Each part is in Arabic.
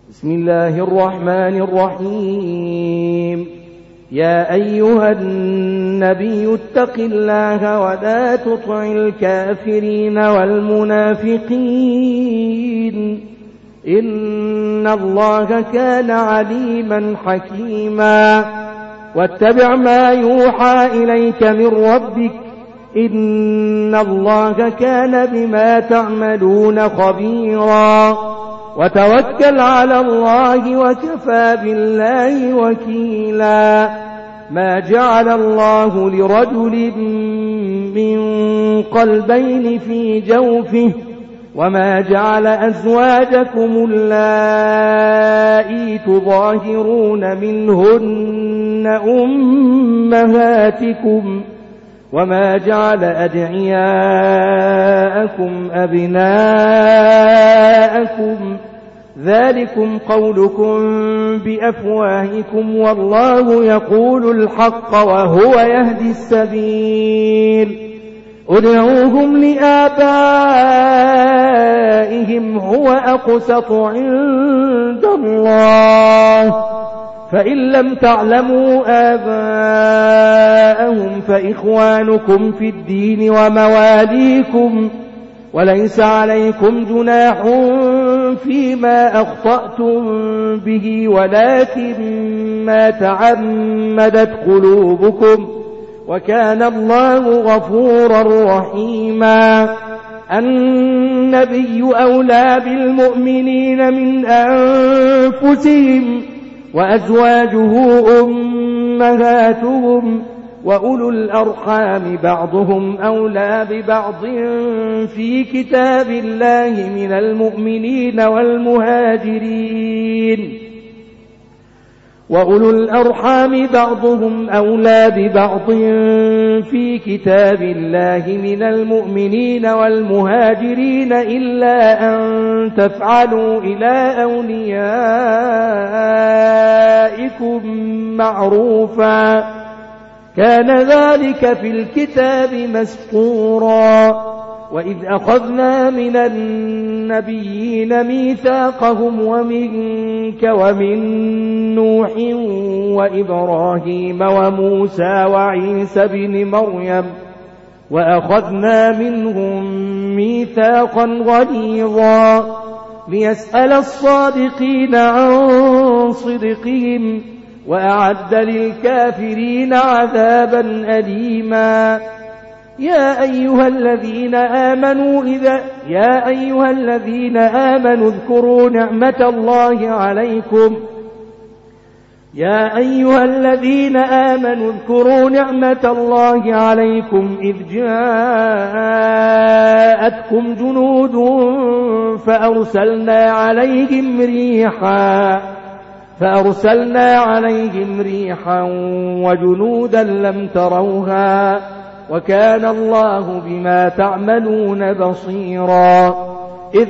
بسم الله الرحمن الرحيم. يا أيها النبي اتق الله ولا تطع الكافرين والمنافقين إن الله كان عليما حكيما. واتبع ما يوحى إليك من ربك إن الله كان بما تعملون خبيرا. وتوكل على الله وكفى بالله وكيلا. ما جعل الله لرجل من قلبين في جوفه وما جعل أزواجكم اللائي تظاهرون منهن أمهاتكم وما جعل أدعياءكم أبناءكم ذلكم قولكم بأفواهكم والله يقول الحق وهو يهدي السبيل. ادعوهم لآبائهم هو أقسط عند الله فإن لم تعلموا آباءهم فإخوانكم في الدين ومواليكم وليس عليكم جناح فيما أخطأتم به ولكن ما تعمدت قلوبكم وكان الله غفورا رحيما. النبي أولى بالمؤمنين من أنفسهم وأزواجه أمهاتهم وأولو الأرحام بعضهم أولى ببعض في كتاب الله من المؤمنين والمهاجرين وأولو الأرحام بعضهم أولى ببعض في كتاب الله من المؤمنين والمهاجرين إلا أن تفعلوا إلى أوليائكم معروفا كان ذلك في الكتاب مسطورا. وإذ أخذنا من النبيين ميثاقهم ومنك ومن نوح وإبراهيم وموسى وعيسى بن مريم وأخذنا منهم ميثاقا غليظا ليسأل الصادقين عن صدقهم وأعد للكافرين عذابا أليما. يا أيها الذين آمنوا اذكروا نعمة الله عليكم إذ جاءتكم جنود فأرسلنا عليهم ريحا وجنودا لم تروها وكان الله بما تعملون بصيرا. إذ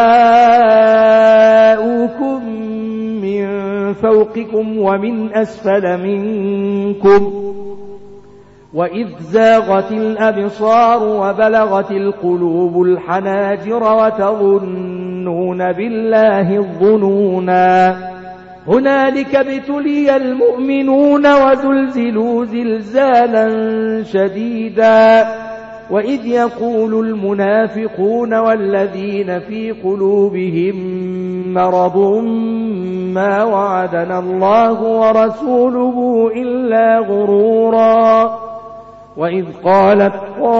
جاءوكم من فوقكم ومن أسفل منكم وإذ زاغت الأبصار وبلغت القلوب الحناجر وتظنون بالله الظنونا. هنالك ابتلي المؤمنون وزلزلوا زلزالا شديدا. وإذ يقول المنافقون والذين في قلوبهم مرض ما وعدنا الله ورسوله إلا غرورا. وإذ قالت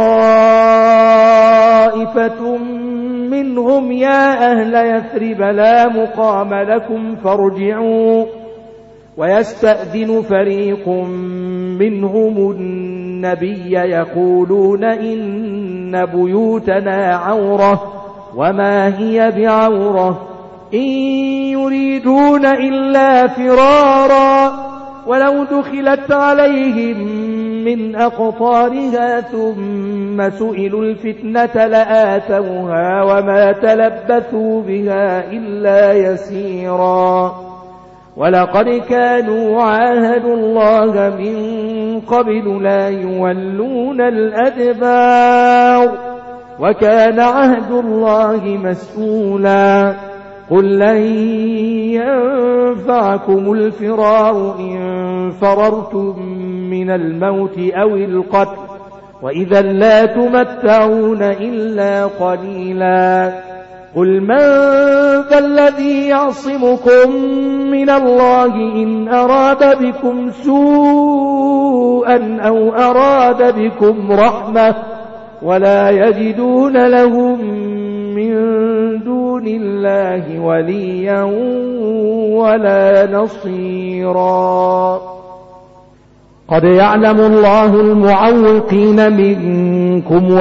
طائفة منهم يا أهل يثرب لا مقام لكم فارجعوا ويستأذن فريق منهم النبي يقولون إن بيوتنا عورة وما هي بعورة إن يريدون إلا فرارا ولو دخلت عليهم من أقطارها ثم سئلوا الفتنة لآتوها وما تلبثوا بها إلا يسيرا. ولقد كانوا عاهدوا الله من قبل لا يولون الأدبار وكان عهد الله مسؤولا. قل لن ينفعكم الفرار إن فررتم من الموت أو القتل وإذا لا تمتعون إلا قليلا قل من ذا الذي يعصمكم من الله إن أراد بكم سوءا أو أراد بكم رحمة ولا يجدون لهم من دون الله وليا ولا نصيرا قد يعلم الله المعوقين منكم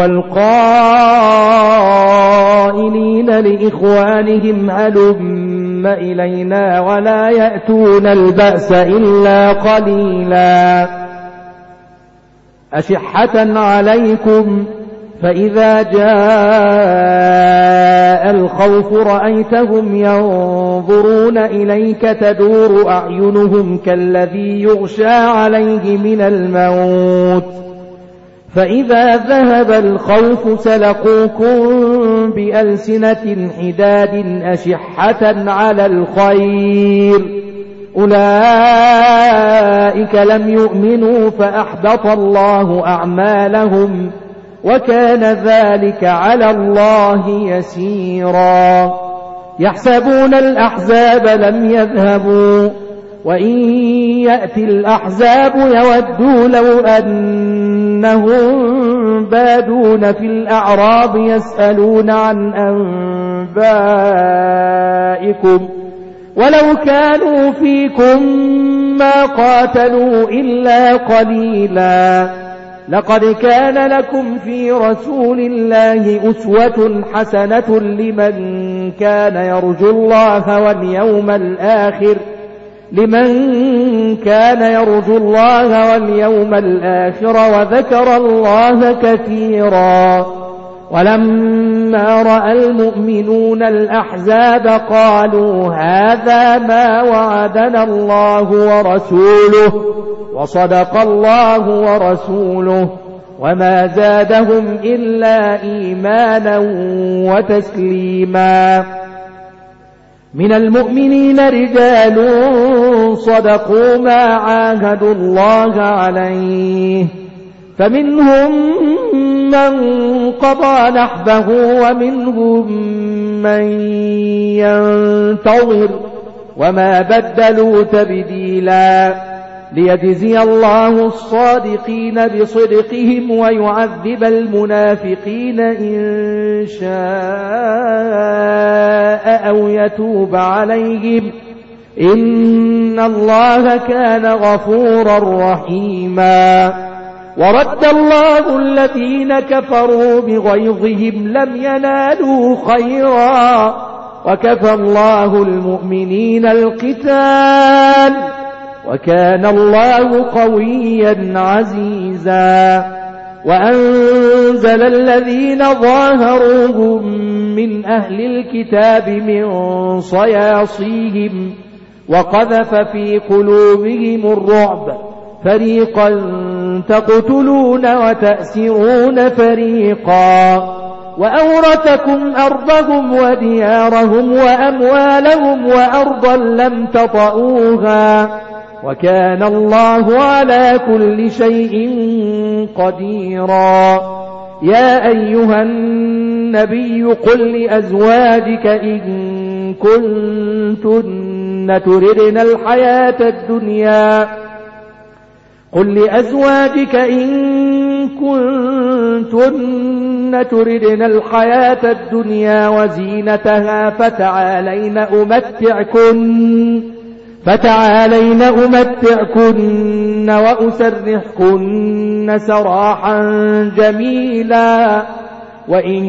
والقائلين لإخوانهم هلم إلينا ولا يأتون البأس إلا قليلا أشحة عليكم فإذا جاء الخوف رأيتهم ينظرون إليك تدور أعينهم كالذي يغشى عليه من الموت فإذا ذهب الخوف سلقوكم بألسنة حداد أشحة على الخير أولئك لم يؤمنوا فأحبط الله أعمالهم وكان ذلك على الله يسيرا يحسبون الأحزاب لم يذهبوا وإن يأتي الأحزاب يودوا لو أنهم بادون في الأعراب يسألون عن أنبائكم ولو كانوا فيكم ما قاتلوا إلا قليلا لقد كان لكم في رسول الله أسوة حسنة لمن كان يرجو الله واليوم الآخر وذكر الله كثيرا ولما رأى المؤمنون الأحزاب قالوا هذا ما وعدنا الله ورسوله وصدق الله ورسوله وما زادهم إلا إيمانا وتسليما من المؤمنين رجال صدقوا ما عاهدوا الله عليه فمنهم من قضى نحبه ومنهم من ينتظر وما بدلوا تبديلا ليجزي الله الصادقين بصدقهم ويعذب المنافقين إن شاء أو يتوب عليهم إن الله كان غفورا رحيما ورد الله الذين كفروا بغيظهم لم ينالوا خيرا وكفى الله المؤمنين القتال وكان الله قويا عزيزا وأنزل الذين ظاهروهم من أهل الكتاب من صياصيهم وقذف في قلوبهم الرعب فريقا تقتلون وتأسرون فريقا وأورثكم أرضهم وديارهم وأموالهم وأرضا لم تطئوها وكان الله على كل شيء قديرا يا أيها النبي قل لأزواجك إن كنتن تردن الحياة الدنيا وزينتها فتعالين أمتعكن وأسرحكن سراحا جميلا وإن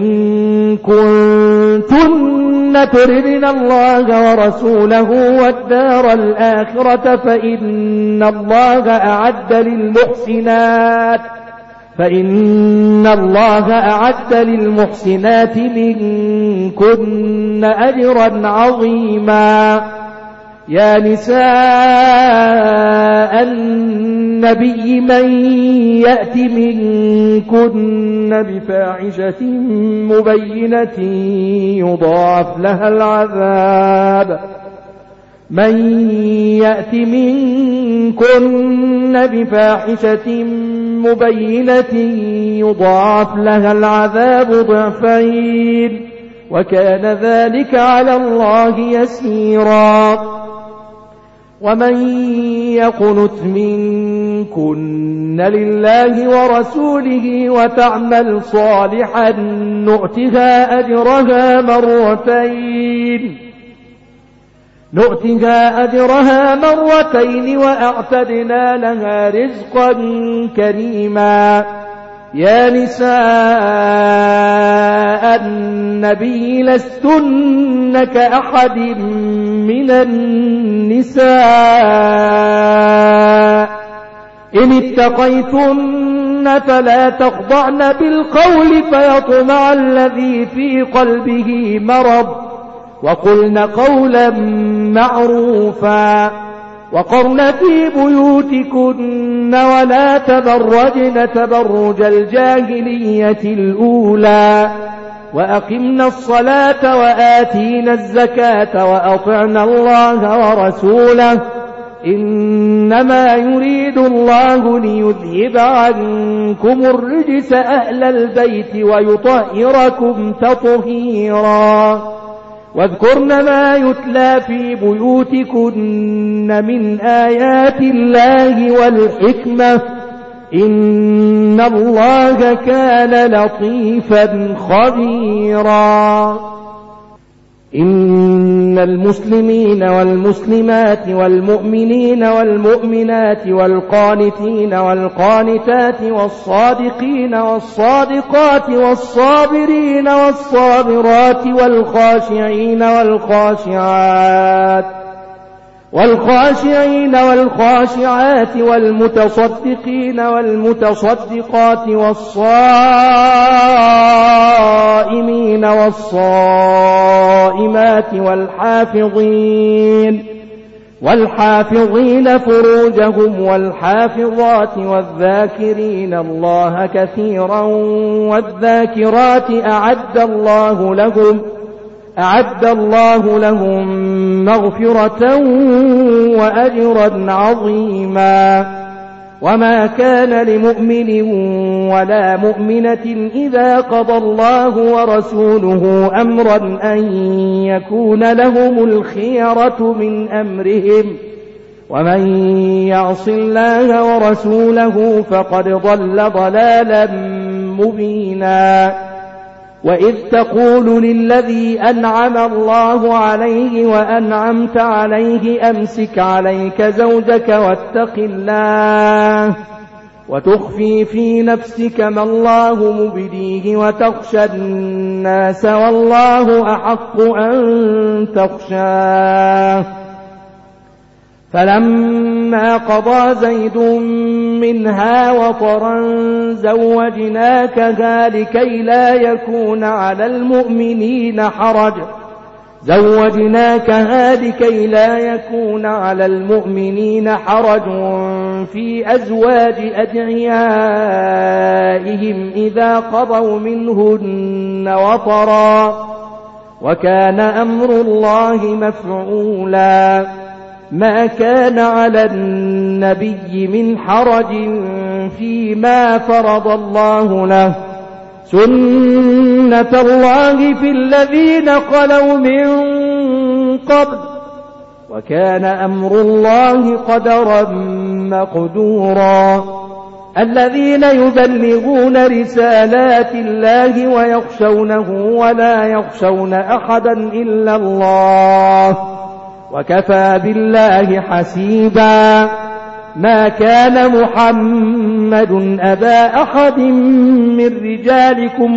كنتن تردن الله ورسوله والدار الآخرة فإن الله أعد للمحسنات منكن أجرا عظيما يا نساء النبي من يأت منكن بفاحشة من يأت منكن بفاحشة مبينة يضاعف لها العذاب ضعفين وكان ذلك على الله يسيرا ومن يقنت منكن لله ورسوله وتعمل صالحا نؤتها أجرها مرتين وأعتدنا لها رزقا كريما يا نساء النبي لستن كأحد من النساء إن اتقيتن فلا تخضعن بالقول فيطمع الذي في قلبه مرض وقلن قولا معروفا وقرن في بيوتكن ولا تبرجن تبرج الجاهلية الأولى وأقمنا الصلاة وآتينا الزكاة وأطعنا الله ورسوله إنما يريد الله ليذهب عنكم الرجس أهل البيت ويطهركم تطهيرا واذكرن ما يتلى في بيوتكن من آيات الله والحكمة إن الله كان لطيفا خبيرا إن المسلمين والمسلمات والمؤمنين والمؤمنات والقانتين والقانتات والصادقين والصادقات والصابرين والصابرات والخاشعين والخاشعات والمتصدقين والمتصدقات والصائمين والصائمات والحافظين فروجهم والحافظات والذاكرين الله كثيرا والذاكرات أعد الله لهم مغفرة وأجرا عظيما وما كان لمؤمن ولا مؤمنة إذا قضى الله ورسوله أمرا أن يكون لهم الخيرة من أمرهم ومن يعص الله ورسوله فقد ضل ضلالا مبينا وإذ تقول للذي أنعم الله عليه وأنعمت عليه أمسك عليك زوجك واتق الله وتخفي في نفسك ما الله مبديه وتخشى الناس والله أحق أن تخشاه فلما قضى زيد منها وطرا زوجناكها لكي لا يكون على المؤمنين حرج في أزواج أدعيائهم إذا قضوا منهن وطرا وكان أمر الله مفعولا ما كان على النبي من حرج فيما فرض الله له سنة الله في الذين خلوا من قبل وكان أمر الله قدرا مقدورا الذين يبلغون رسالات الله ويخشونه ولا يخشون أحدا إلا الله وكفى بالله حسيبا ما كان محمد أبا أحد من رجالكم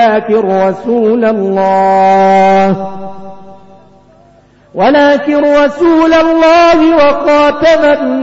ولكن رسول الله وخاتم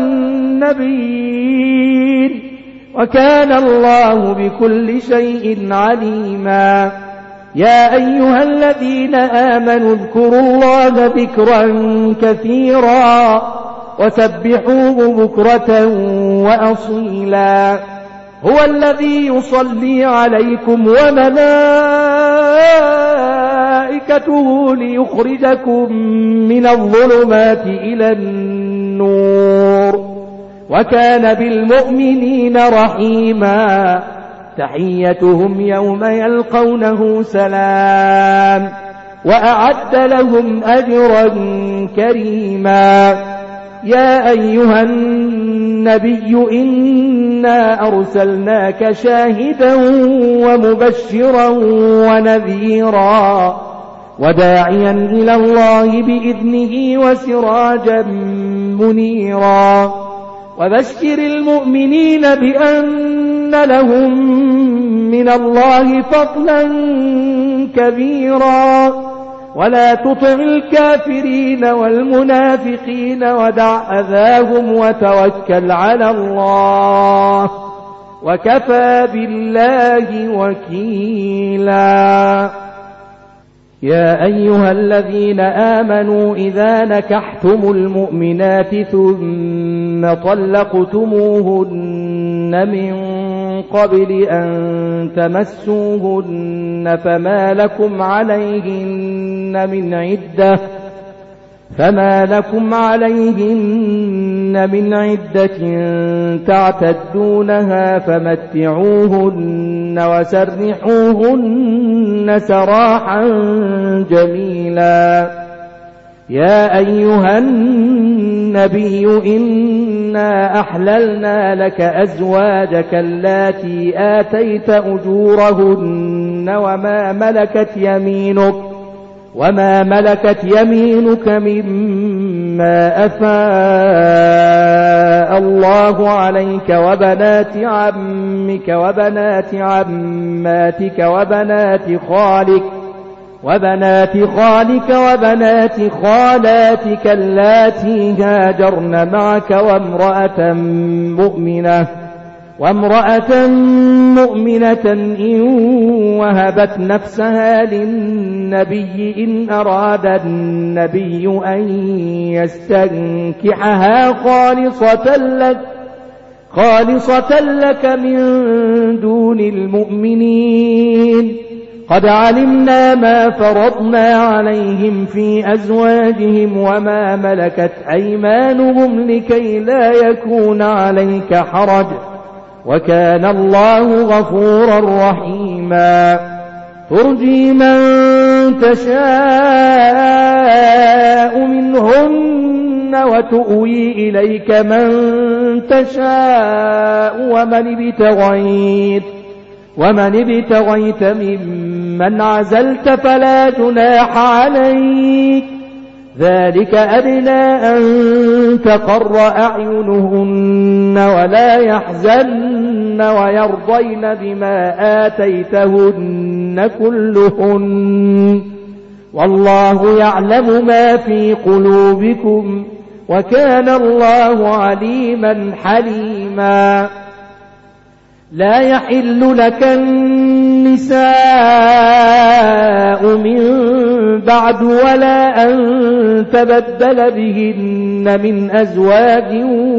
النبيين وكان الله بكل شيء عليما يا أيها الذين آمنوا اذكروا الله ذكرا كثيرا وسبحوه بكرة وأصيلا هو الذي يصلي عليكم وملائكته وملائكته ليخرجكم من الظلمات إلى النور وكان بالمؤمنين رحيما تحيتهم يوم يلقونه سلام وأعد لهم أجرا كريما يا أيها النبي إنا أرسلناك شاهدا ومبشرا ونذيرا وداعيا إلى الله بإذنه وسراجا منيرا وبشر المؤمنين بأن لهم من الله فضلا كبيرا ولا تطع الكافرين والمنافقين ودع أذاهم وتوكل على الله وكفى بالله وكيلا يا أيها الذين آمنوا إذا نكحتم المؤمنات ثم طلقتموهن من قبل أن تمسوهن فما لكم عليهن من عدة تعتدونها فمتعوهن وسرحوهن سراحا جميلا يا أيها النبي إنا أحللنا لك أزواجك اللاتي آتيت أجورهن وما ملكت يمينك مما أفاء الله عليك وبنات عمك وبنات عماتك وبنات خالك وبنات خالاتك اللاتي هاجرن معك وامرأة مؤمنة إن وهبت نفسها للنبي إن أراد النبي أن يستنكحها خالصة لك من دون المؤمنين قد علمنا ما فرضنا عليهم في أزواجهم وما ملكت أيمانهم لكي لا يكون عليك حرج وكان الله غفورا رحيما ترجي من تشاء منهن وتؤوي إليك من تشاء ومن ابتغيت ممن عزلت فلا جناح عليك ذلك أدنى أن تقر أعينهن ولا يحزن ويرضين بما آتيتهن كلهن والله يعلم ما في قلوبكم وكان الله عليما حليما لا يحل لك النساء من بعد ولا أن تبدل بهن من أزواج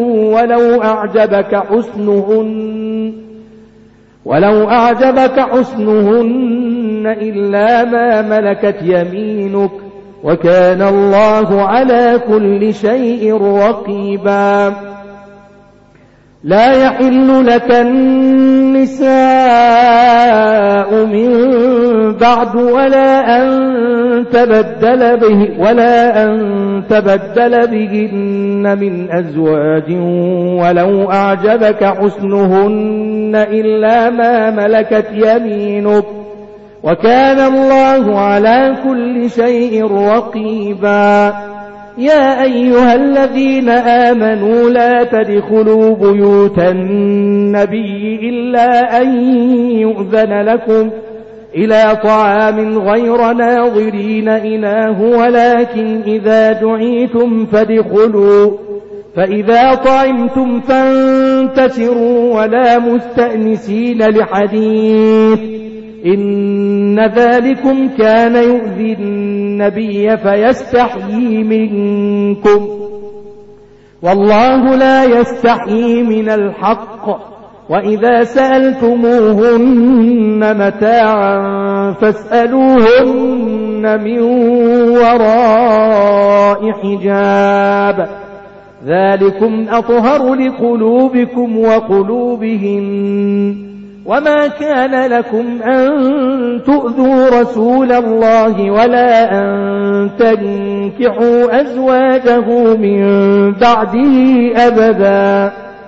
ولو أعجبك حسنهن إلا ما ملكت يمينك وكان الله على كل شيء رقيبا لا يحل لك النساء من بعد ولا أن تبدل بهن من أزواج ولو أعجبك حسنهن إلا ما ملكت يمينك وكان الله على كل شيء رقيبا يا أيها الذين آمنوا لا تدخلوا بيوت النبي إلا أن يؤذن لكم إلى طعام غير ناظرين إناه ولكن إذا دعيتم فادخلوا فإذا طعمتم فانتشروا ولا مستأنسين لحديث إن ذلكم كان يؤذي النبي فيستحيي منكم والله لا يستحيي من الحق وإذا سألتموهن متاعا فاسألوهن من وراء حجاب ذلكم أطهر لقلوبكم وقلوبهم وما كان لكم أن تؤذوا رسول الله ولا أن تنكحوا أزواجه من بعده أبدا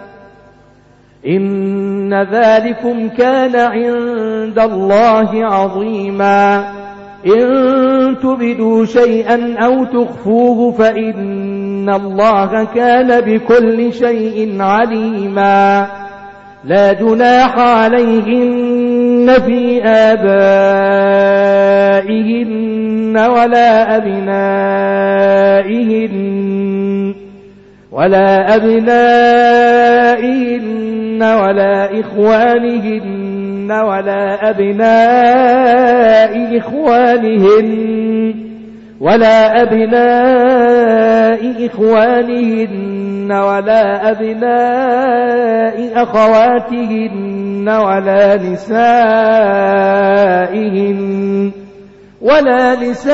إن ذلكم كان عند الله عظيما إن تبدوا شيئا أو تخفوه فإن الله كان بكل شيء عليما لا جناح عليهن في آبائهن ولا أبنائهن ولا إخوانهن ولا أبناء إخوانهن ولا أبناء أخواتهن ولا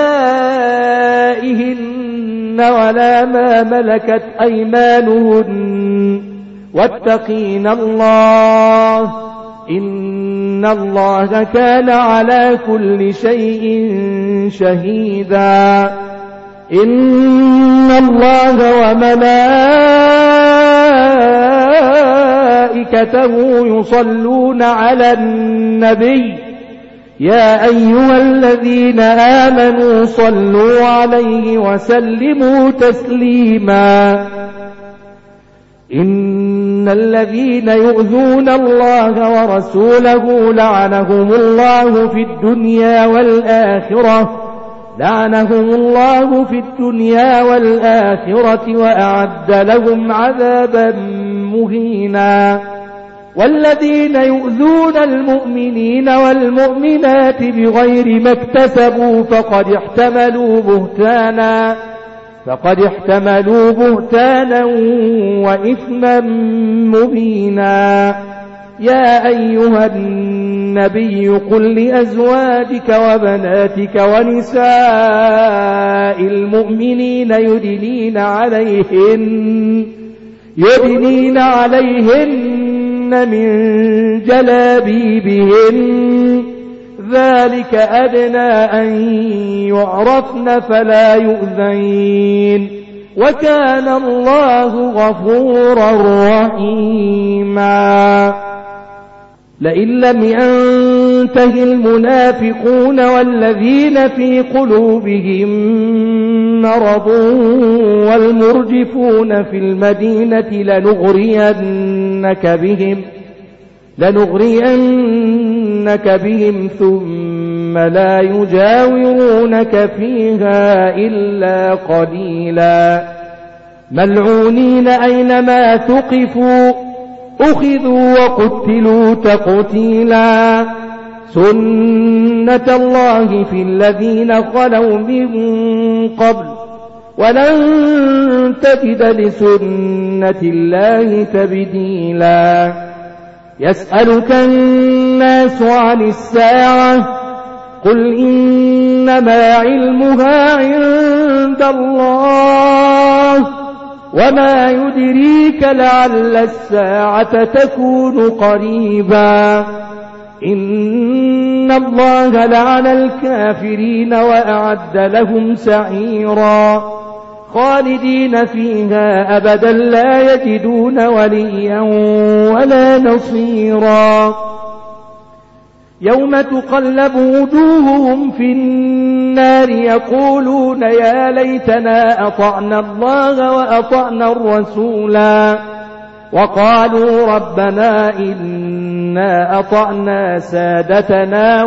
نسائهن ولا ما ملكت أيمانهن واتقين الله إن الله كان على كل شيء شهيدا إن الله وملائكته يصلون على النبي يا أيها الذين آمنوا صلوا عليه وسلموا تسليما إن الذين يؤذون الله ورسوله لعنهم الله في الدنيا والآخرة وأعد لهم عذابا مهينا والذين يؤذون المؤمنين والمؤمنات بغير ما اكتسبوا فقد احتملوا بهتانا وإثما مبينا يا أيها النبي قل لأزواجك وبناتك ونساء المؤمنين يدنين عليهن من جلابيبهن ذلك أدنى أن يعرفن فلا يؤذين وكان الله غفورا رحيما لئن لم ينته المنافقون والذين في قلوبهم مرض والمرجفون في المدينة لنغرينك بهم ثم لا يجاورونك فيها إلا قليلا ملعونين أينما ثقفوا أخذوا وقتلوا تقتيلا سنة الله في الذين خلوا من قبل ولن تجد لسنة الله تبديلا يسألك الناس عن الساعة قل إنما علمها عند الله وما يدريك لعل الساعة تكون قريبا إن الله لعن الكافرين وأعد لهم سعيرا خالدين فيها أبدا لا يجدون وليا ولا نصيرا يوم تقلب وجوههم في النار يقولون يا ليتنا أطعنا الله وأطعنا الرسولا وقالوا ربنا إنا أطعنا سادتنا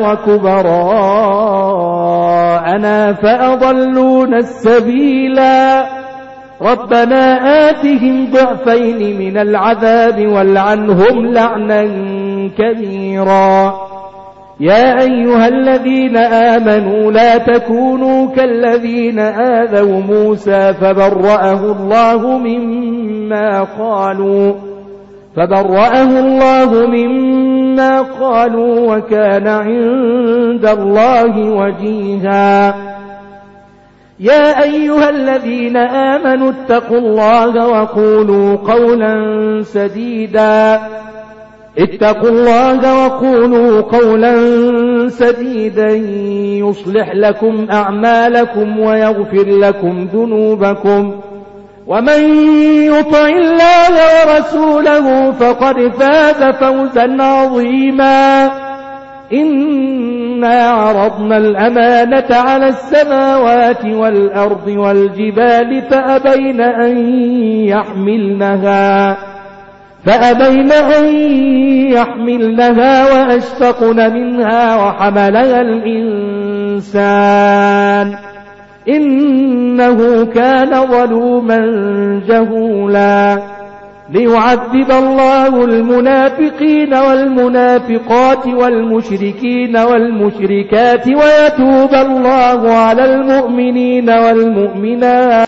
وكبراءنا فأضلونا السبيلا ربنا آتهم ضعفين من العذاب والعنهم لعنا كبيرا يا أيها الذين آمنوا لا تكونوا كالذين آذوا موسى فبرأه الله مما قالوا وكان عند الله وجيها يا أيها الذين آمنوا اتقوا الله وقولوا قولا سديدا يصلح لكم أعمالكم ويغفر لكم ذنوبكم ومن يطع الله ورسوله فقد فاز فوزا عظيما إنا عرضنا الأمانة على السماوات والأرض والجبال فأبين أن يحملنها وأشفقن منها وحملها الإنسان إنه كان ظلوما جهولا ليعذب الله المنافقين والمنافقات والمشركين والمشركات ويتوب الله على المؤمنين والمؤمنات